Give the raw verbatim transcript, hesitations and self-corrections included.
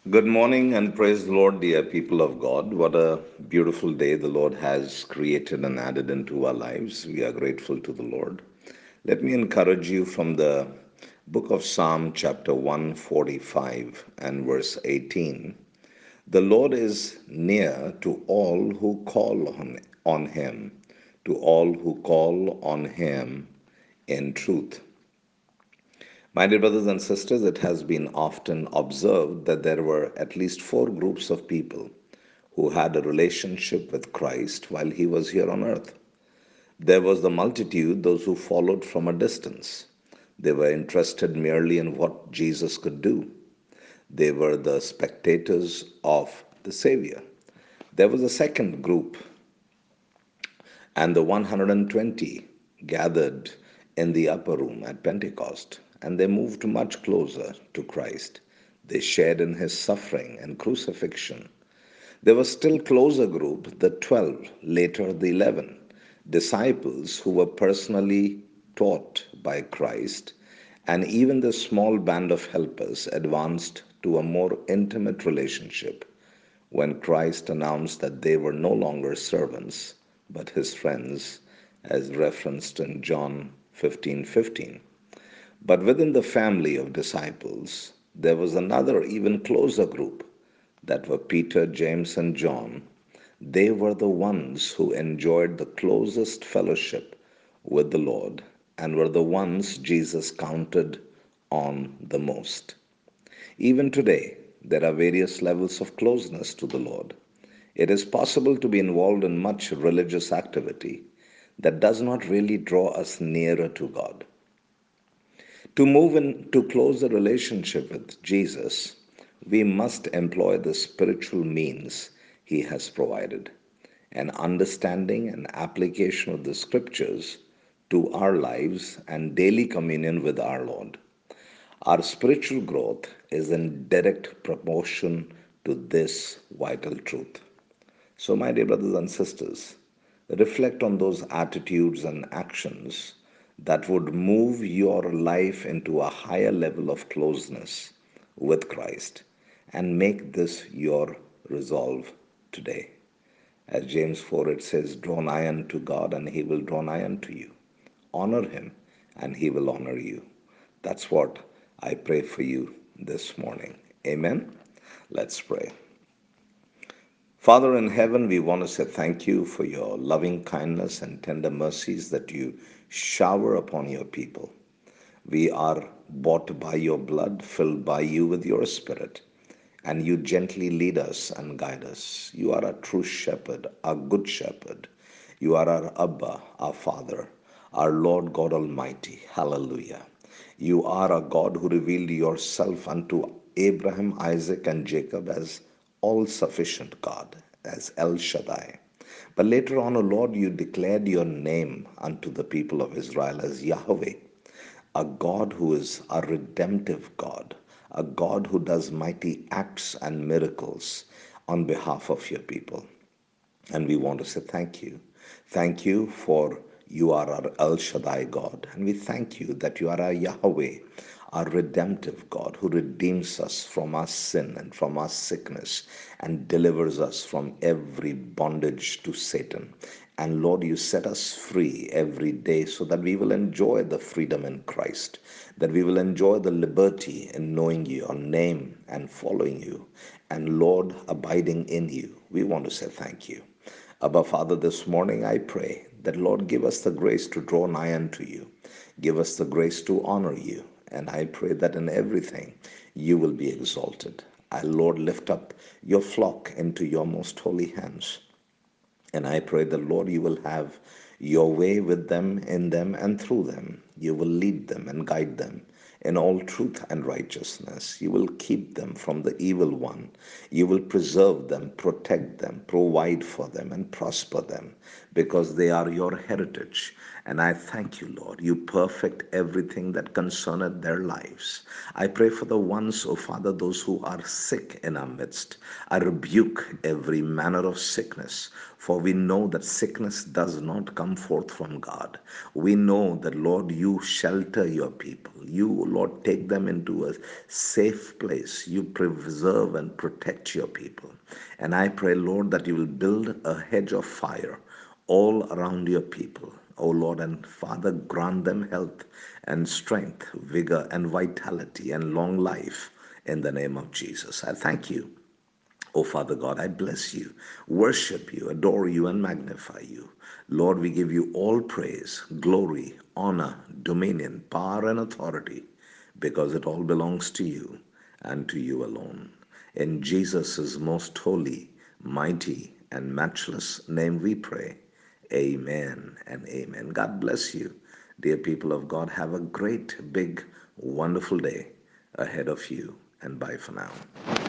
Good morning and praise the Lord, dear people of God. What a beautiful day the Lord has created and added into our lives. We are grateful to the Lord. Let me encourage you from the book of Psalm, chapter one forty-five and verse eighteen. The Lord is near to all who call on, on him, to all who call on him in truth. My dear brothers and sisters, it has been often observed that there were at least four groups of people who had a relationship with Christ while he was here on earth. There was the multitude, those who followed from a distance. They were interested merely in what Jesus could do. They were the spectators of the Savior. There was a second group, and the one hundred twenty gathered in the upper room at Pentecost, and they moved much closer to Christ. They shared in his suffering and crucifixion. There was still closer group, the twelve, later the eleven, disciples who were personally taught by Christ, and even the small band of helpers advanced to a more intimate relationship when Christ announced that they were no longer servants, but his friends, as referenced in John fifteen fifteen. But within the family of disciples, there was another even closer group that were Peter, James, and John. They were the ones who enjoyed the closest fellowship with the Lord and were the ones Jesus counted on the most. Even today, there are various levels of closeness to the Lord. It is possible to be involved in much religious activity that does not really draw us nearer to God. To move into closer relationship with Jesus, we must employ the spiritual means he has provided, an understanding and application of the scriptures to our lives and daily communion with our Lord. Our spiritual growth is in direct proportion to this vital truth. So, my dear brothers and sisters, reflect on those attitudes and actions that would move your life into a higher level of closeness with Christ and make this your resolve today. As James four it says, draw nigh unto God and he will draw nigh unto you. Honor him and he will honor you. That's what I pray for you this morning. Amen. Let's pray. Father in heaven, we want to say thank you for your loving kindness and tender mercies that you shower upon your people. We are bought by your blood, filled by you with your spirit, and you gently lead us and guide us. You are a true shepherd, a good shepherd. You are our Abba, our Father, our Lord God Almighty. Hallelujah. You are a God who revealed yourself unto Abraham, Isaac, and Jacob as all sufficient God, as El Shaddai. But later on, O Lord, you declared your name unto the people of Israel as Yahweh, a God who is a redemptive God, a God who does mighty acts and miracles on behalf of your people. And we want to say thank you. Thank you for you are our El Shaddai God. And we thank you that you are our Yahweh, our redemptive God who redeems us from our sin and from our sickness and delivers us from every bondage to Satan. And Lord, you set us free every day so that we will enjoy the freedom in Christ, that we will enjoy the liberty in knowing your name and following you, and Lord, abiding in you. We want to say thank you. Abba, Father, this morning I pray that, Lord, give us the grace to draw nigh unto you. Give us the grace to honor you. And I pray that in everything you will be exalted. I, Lord, lift up your flock into your most holy hands. And I pray the Lord, you will have your way with them, in them, and through them. You will lead them and guide them in all truth and righteousness. You will keep them from the evil one. You will preserve them, protect them, provide for them, and prosper them because they are your heritage And I thank you, Lord. You perfect everything that concerneth their lives. I pray for the ones, oh Father, those who are sick in our midst. I rebuke every manner of sickness, for we know that sickness does not come forth from God. We know that, Lord, you shelter your people. You, Lord, take them into a safe place. You preserve and protect your people. And I pray, Lord, that you will build a hedge of fire all around your people. O Lord and Father, grant them health and strength, vigor and vitality and long life in the name of Jesus. I thank you. Oh, Father God, I bless you, worship you, adore you, and magnify you. Lord, we give you all praise, glory, honor, dominion, power, and authority, because it all belongs to you and to you alone. In Jesus' most holy, mighty, and matchless name we pray. Amen and amen. God bless you. Dear people of God, have a great, big, wonderful day ahead of you, and bye for now.